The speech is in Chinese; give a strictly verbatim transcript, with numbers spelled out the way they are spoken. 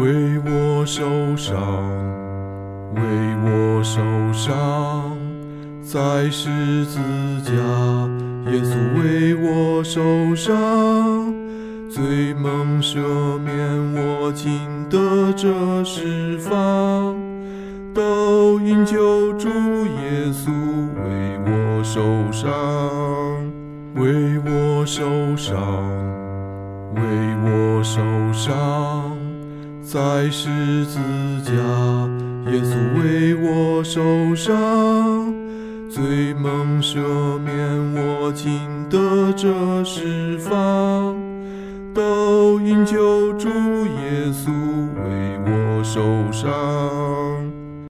为我受伤，为我受伤，在十字架，耶稣为我受伤，罪蒙赦免，我今得这释放，都因救主耶稣为我受伤，为我受伤，为我受伤，在十字架，耶稣为我受伤，罪蒙赦免，我今得这释放，都因救主耶稣为我受伤。